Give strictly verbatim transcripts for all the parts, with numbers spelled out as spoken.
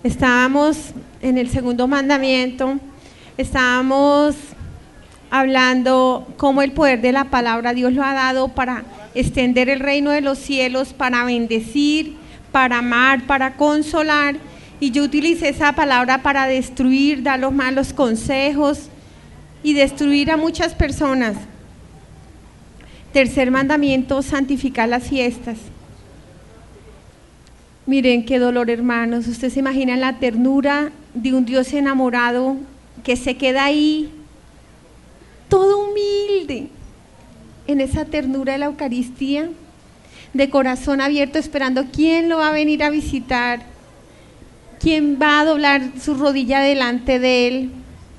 Estábamos en el segundo mandamiento, estábamos hablando cómo el poder de la palabra Dios lo ha dado para extender el reino de los cielos, para bendecir, para amar, para consolar, y yo utilicé esa palabra para destruir, dar los malos consejos y destruir a muchas personas. Tercer mandamiento, santificar las fiestas. Miren qué dolor, hermanos. Ustedes se imaginan la ternura de un Dios enamorado que se queda ahí, todo humilde, en esa ternura de la Eucaristía, de corazón abierto, esperando quién lo va a venir a visitar, quién va a doblar su rodilla delante de él.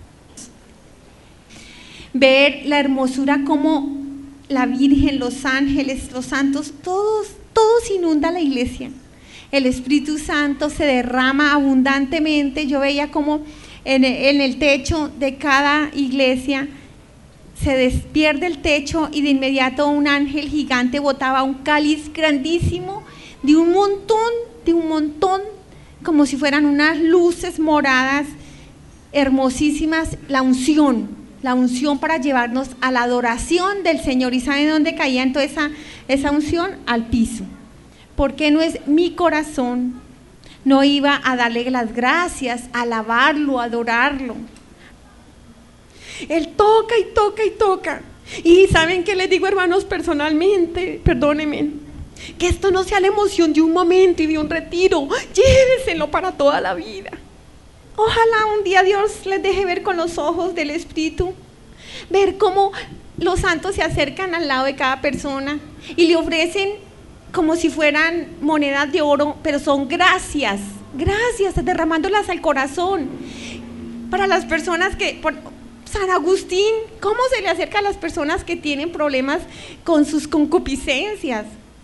Ver la hermosura como la Virgen, los ángeles, los santos, todos, todos inunda la iglesia. El Espíritu Santo se derrama abundantemente. Yo veía como en, en el techo de cada iglesia se despierde el techo y de inmediato un ángel gigante botaba un cáliz grandísimo de un montón, de un montón, como si fueran unas luces moradas, hermosísimas, la unción, la unción para llevarnos a la adoración del Señor. ¿Y saben dónde caía entonces esa, esa unción? Al piso. Porque no es mi corazón, no iba a darle las gracias, a alabarlo, a adorarlo. Él toca y toca y toca. Y ¿saben qué les digo, hermanos, personalmente? Perdónenme, que esto no sea la emoción de un momento y de un retiro, llévenselo para toda la vida. Ojalá un día Dios les deje ver con los ojos del Espíritu, ver cómo los santos se acercan al lado de cada persona y le ofrecen como si fueran monedas de oro, pero son gracias, gracias, derramándolas al corazón. Para las personas que, por San Agustín, ¿cómo se le acerca a las personas que tienen problemas con sus concupiscencias?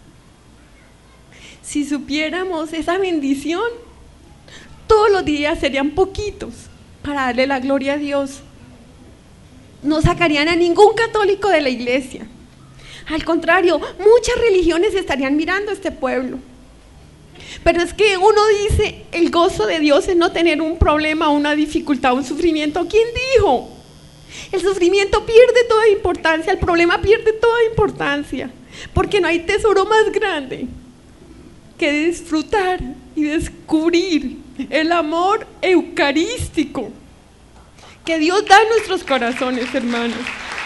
Si supiéramos esa bendición, todos los días serían poquitos para darle la gloria a Dios. No sacarían a ningún católico de la iglesia. Al contrario, muchas religiones estarían mirando a este pueblo. Pero es que uno dice, el gozo de Dios es no tener un problema, una dificultad, un sufrimiento. ¿Quién dijo? El sufrimiento pierde toda importancia, el problema pierde toda importancia, porque no hay tesoro más grande que disfrutar y descubrir el amor eucarístico que Dios da en nuestros corazones, hermanos.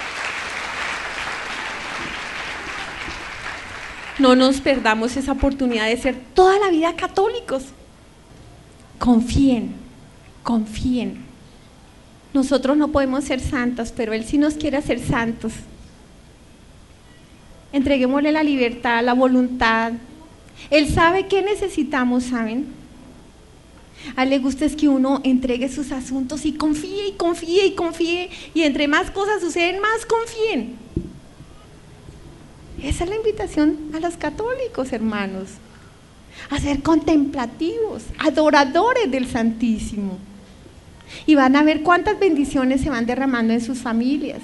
No nos perdamos esa oportunidad de ser toda la vida católicos. Confíen, confíen. Nosotros no podemos ser santos, pero Él sí nos quiere hacer santos. Entreguémosle la libertad, la voluntad. Él sabe qué necesitamos, ¿saben? A Él le gusta es que uno entregue sus asuntos y confíe y confíe y confíe, y entre más cosas suceden, más confíen. Esa es la invitación a los católicos, hermanos, a ser contemplativos, adoradores del Santísimo. Y van a ver cuántas bendiciones se van derramando en sus familias.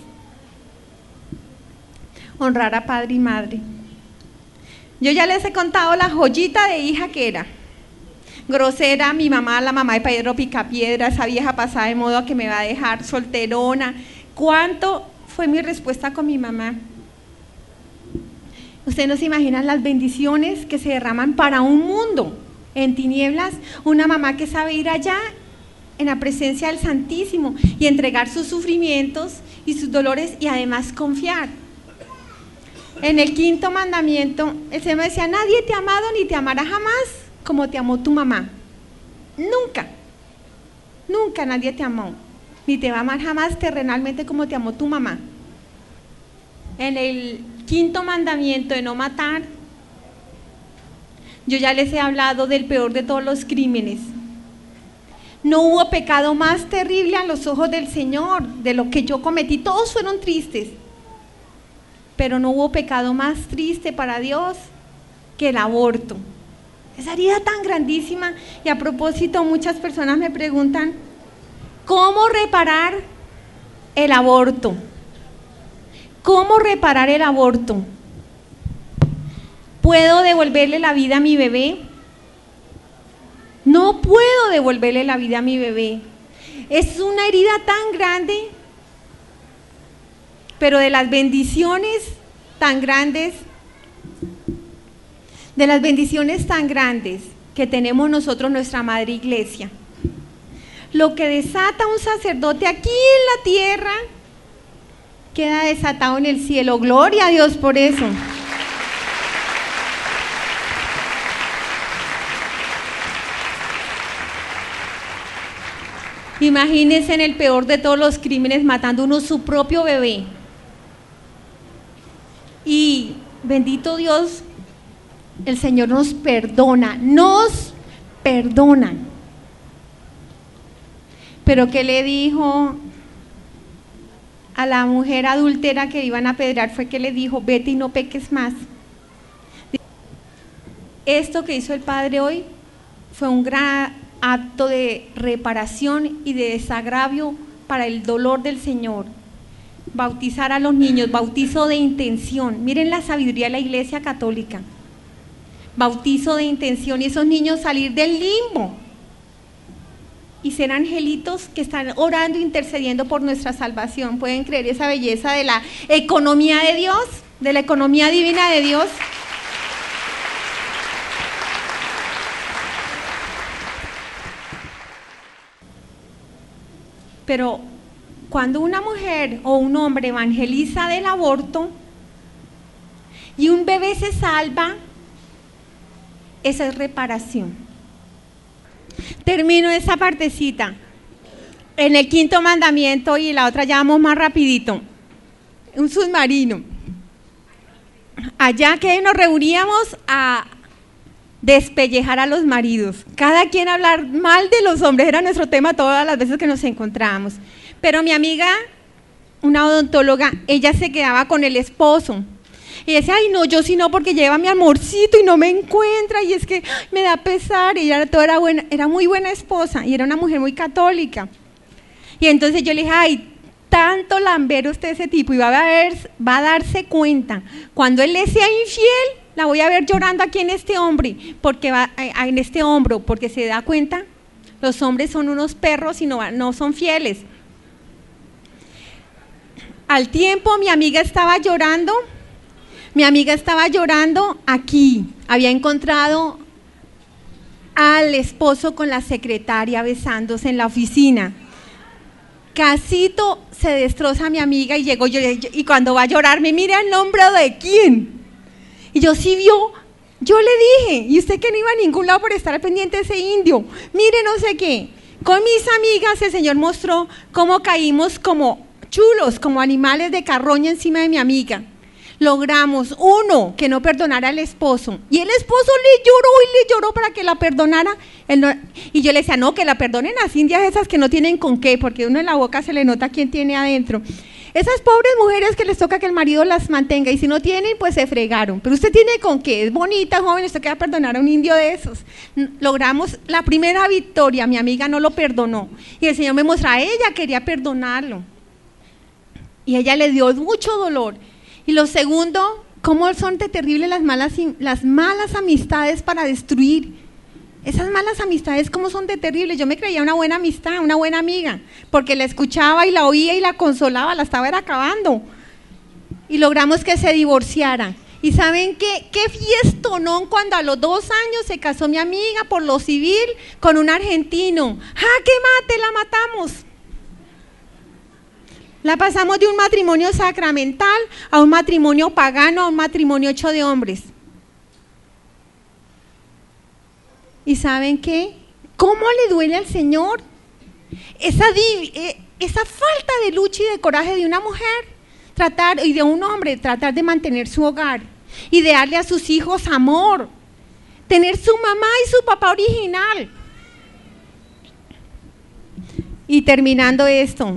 Honrar a padre y madre. Yo ya les he contado la joyita de hija que era. Grosera, mi mamá, la mamá de Pedro Picapiedra, esa vieja pasada de modo que me va a dejar, solterona. ¿Cuánto fue mi respuesta con mi mamá? Ustedes no se imaginan las bendiciones que se derraman para un mundo en tinieblas. Una mamá que sabe ir allá en la presencia del Santísimo y entregar sus sufrimientos y sus dolores y además confiar. En el quinto mandamiento, el Señor me decía, nadie te ha amado ni te amará jamás como te amó tu mamá. Nunca, nunca nadie te amó, ni te va a amar jamás terrenalmente como te amó tu mamá. En el quinto mandamiento de no matar, yo ya les he hablado del peor de todos los crímenes. No hubo pecado más terrible a los ojos del Señor de lo que yo cometí. Todos fueron tristes, pero no hubo pecado más triste para Dios que el aborto. Esa herida tan grandísima. Y a propósito, muchas personas me preguntan, ¿cómo reparar el aborto? ¿Cómo reparar el aborto? ¿Puedo devolverle la vida a mi bebé? No puedo devolverle la vida a mi bebé. Es una herida tan grande, pero de las bendiciones tan grandes, de las bendiciones tan grandes que tenemos nosotros, nuestra madre iglesia. Lo que desata un sacerdote aquí en la tierra, queda desatado en el cielo. Gloria a Dios por eso. Imagínense en el peor de todos los crímenes, matando uno su propio bebé. Y bendito Dios, el Señor nos perdona, nos perdona. Pero ¿qué le dijo a la mujer adúltera que iban a apedrear? Fue que le dijo: vete y no peques más. Esto que hizo el Padre hoy fue un gran acto de reparación y de desagravio para el dolor del Señor. Bautizar a los niños, bautizo de intención. Miren la sabiduría de la Iglesia Católica. Bautizo de intención, y esos niños salir del limbo y ser angelitos que están orando e intercediendo por nuestra salvación. ¿Pueden creer esa belleza de la economía de Dios, de la economía divina de Dios? Pero cuando una mujer o un hombre evangeliza del aborto y un bebé se salva, esa es reparación. Termino esa partecita. En el quinto mandamiento, y la otra ya vamos más rapidito, un submarino. Allá que nos reuníamos a despellejar a los maridos, cada quien a hablar mal de los hombres, era nuestro tema todas las veces que nos encontrábamos. Pero mi amiga, una odontóloga, ella se quedaba con el esposo y decía: ay no, yo sí no, porque lleva mi amorcito y no me encuentra, y es que ay, me da pesar. Y ella era, toda era, buena, era muy buena esposa y era una mujer muy católica. Y entonces yo le dije: ay, tanto lambero usted ese tipo, y va a, ver, va a darse cuenta, cuando él le sea infiel, la voy a ver llorando aquí en este hombre, porque va, en este hombro, porque se da cuenta, los hombres son unos perros y no, no son fieles. Al tiempo mi amiga estaba llorando, mi amiga estaba llorando aquí, había encontrado al esposo con la secretaria besándose en la oficina. Casito se destroza mi amiga y llegó yo, y cuando va a llorar me mira el nombre de quién. Y yo sí vio, yo le dije, y usted que no iba a ningún lado por estar pendiente de ese indio, mire no sé qué. Con mis amigas el Señor mostró cómo caímos como chulos, como animales de carroña encima de mi amiga. Logramos, uno, que no perdonara al esposo, y el esposo le lloró y le lloró para que la perdonara. Él no, y yo le decía: no, que la perdonen a las indias esas que no tienen con qué, porque uno en la boca se le nota quién tiene adentro. Esas pobres mujeres que les toca que el marido las mantenga, y si no tienen, pues se fregaron. Pero usted tiene con qué, es bonita, joven, usted queda perdonar a un indio de esos. Logramos la primera victoria, mi amiga no lo perdonó, y el Señor me mostró, ella quería perdonarlo, y ella le dio mucho dolor. Y lo segundo, cómo son de terribles las malas, las malas amistades para destruir. Esas malas amistades, cómo son de terribles. Yo me creía una buena amistad, una buena amiga, porque la escuchaba y la oía y la consolaba, la estaba acabando. Y logramos que se divorciara. ¿Y saben qué? Qué fiestonón cuando a los dos años se casó mi amiga por lo civil con un argentino. ¡Ja, qué mate! La matamos. La pasamos de un matrimonio sacramental a un matrimonio pagano, a un matrimonio hecho de hombres. ¿Y saben qué? ¿Cómo le duele al Señor esa, esa falta de lucha y de coraje de una mujer tratar, y de un hombre tratar de mantener su hogar y de darle a sus hijos amor, tener su mamá y su papá original? Y terminando esto,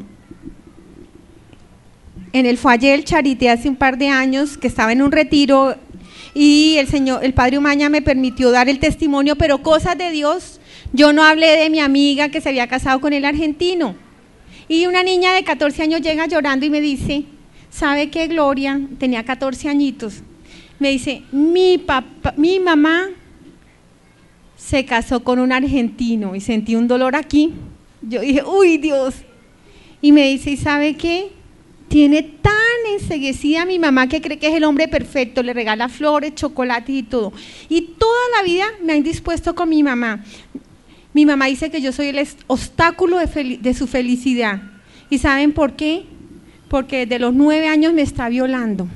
en el Foyer del Charité hace un par de años que estaba en un retiro y el señor, el padre Umaña me permitió dar el testimonio, pero cosas de Dios, yo no hablé de mi amiga que se había casado con el argentino, y una niña de catorce años llega llorando y me dice: ¿sabe qué, Gloria? Tenía catorce añitos, me dice: mi papá, mi mamá se casó con un argentino y sentí un dolor aquí. Yo dije, uy, Dios. Y me dice, ¿y sabe qué? Tiene tan enceguecida a mi mamá que cree que es el hombre perfecto, le regala flores, chocolates y todo. Y toda la vida me han dispuesto con mi mamá. Mi mamá dice que yo soy el obstáculo de, de su felicidad. ¿Y saben por qué? Porque desde los nueve años me está violando.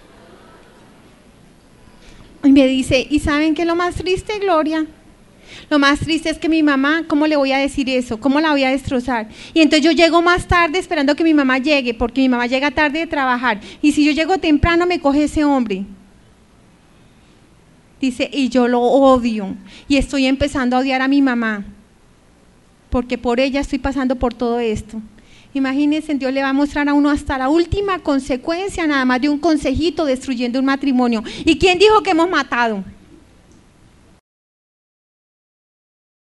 Y me dice, ¿y saben qué es lo más triste, Gloria? Lo más triste es que mi mamá, ¿cómo le voy a decir eso? ¿Cómo la voy a destrozar? Y entonces yo llego más tarde esperando que mi mamá llegue, porque mi mamá llega tarde de trabajar. Y si yo llego temprano, me coge ese hombre. Dice, y yo lo odio. Y estoy empezando a odiar a mi mamá, porque por ella estoy pasando por todo esto. Imagínense, Dios le va a mostrar a uno hasta la última consecuencia, nada más de un consejito destruyendo un matrimonio. ¿Y quién dijo que hemos matado?